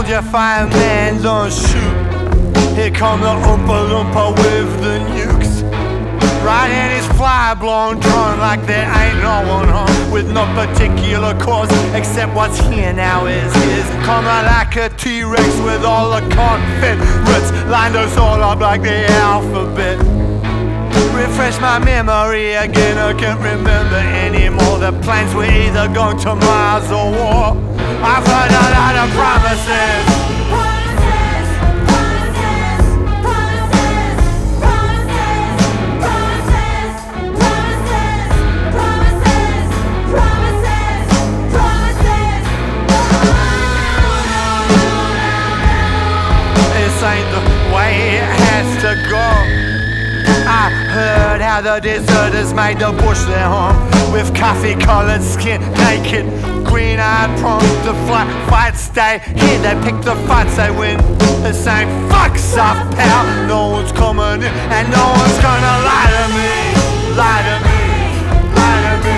Hold your fire, man, don't shoot. Here come the Oompa Loompa with the nukes. Riding his fly-blown drone like there ain't no one home, with no particular cause except what's here now is his. Coming like a T-Rex with all the Confederates lined us all up like the alphabet. Refresh my memory again, I can't remember anymore. The plans were either going to Mars or war. I've heard a lot of promises. Ain't the way it has to go. I heard how the deserters made the bush their home, with coffee-colored skin, naked, green-eyed, prone to fight, stay here. They pick the fights they win. They're saying fuck soft power. No one's coming in, and no one's gonna lie to me. Lie to me. Lie to me.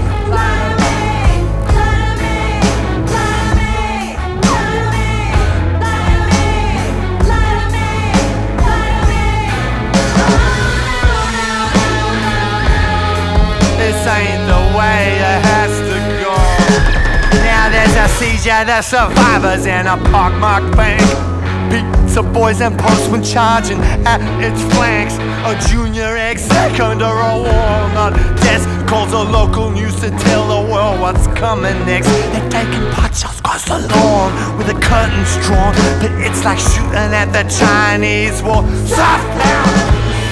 This ain't the way it has to go. Now there's a siege of the survivors in a pockmarked bank. Pizza boys and postmen charging at its flanks. A junior exec under a walnut desk calls the local news to tell the world what's coming next. They're taking pot shots across the lawn with the curtains drawn, but it's like shooting at the Chinese wall. Soft power.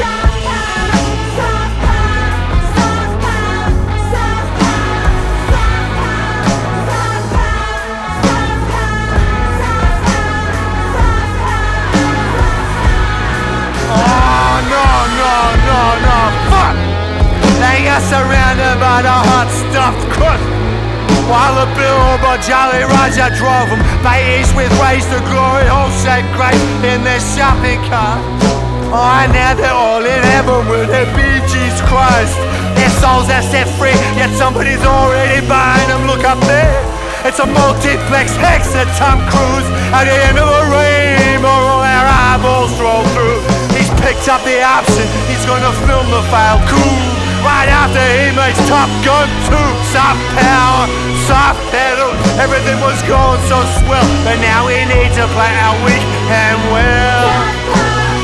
They are surrounded by the hot stuffed crust, while the billboard Jolly Roger drove them beige with raised to glory, whole-shaped grapes in their shopping cart. Oh, and now they're all in heaven with their Bee Gees Christ. Their souls are set free, yet somebody's already buying them. Look up there, it's a multiplex hex at Tom Cruise. At the end of a rainbow, all our eyeballs roll through. He's picked up the option, he's gonna film the file cool. Right after he makes Top Gun 2. Soft power, soft pedal, everything was going so swell, but now we need to play our weak and well.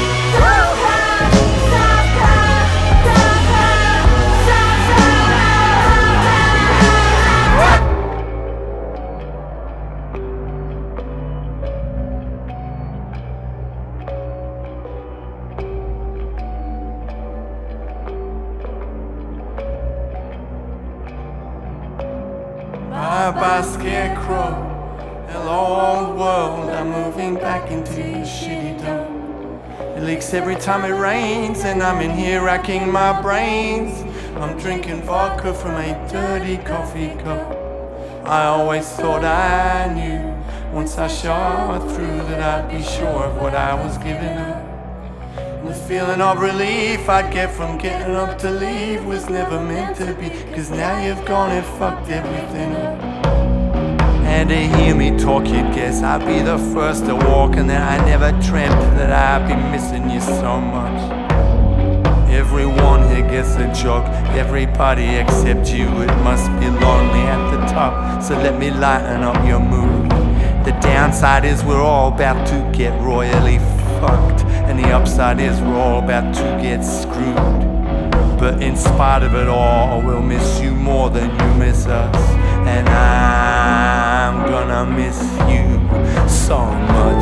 Bye-bye scarecrow, hello old world, I'm moving back into your shitty dome. It leaks every time it rains, and I'm in here racking my brains. I'm drinking vodka from a dirty coffee cup. I always thought I knew, once I shot through, that I'd be sure of what I was giving up. The feeling of relief I'd get from getting up to leave was never meant to be, 'cause now you've gone and fucked everything up. And to hear me talk, you'd guess I'd be the first to walk, and that I never dreamt that I'd be missing you so much. Everyone here gets a joke, everybody except you. It must be lonely at the top, so let me lighten up your mood. The downside is we're all about to get royally fucked, and the upside is we're all about to get screwed. But in spite of it all, we'll miss you more than you miss us, and I'm gonna miss you so much.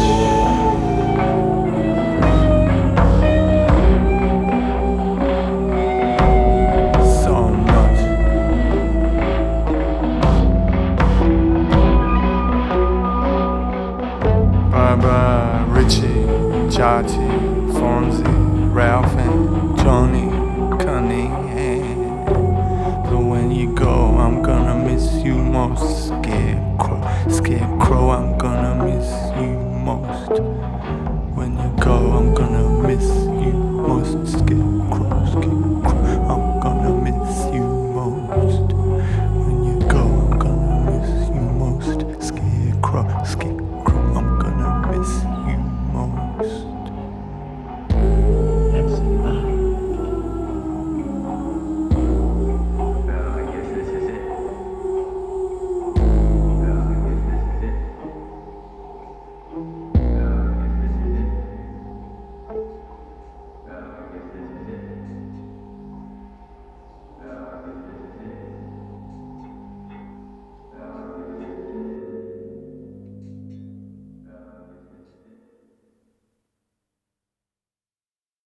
Barbara, Richie, Chachi, Fonzie, Ralph, and Johnny Cunningham. But when you go, I'm gonna miss you most. Scarecrow, I'm gonna miss you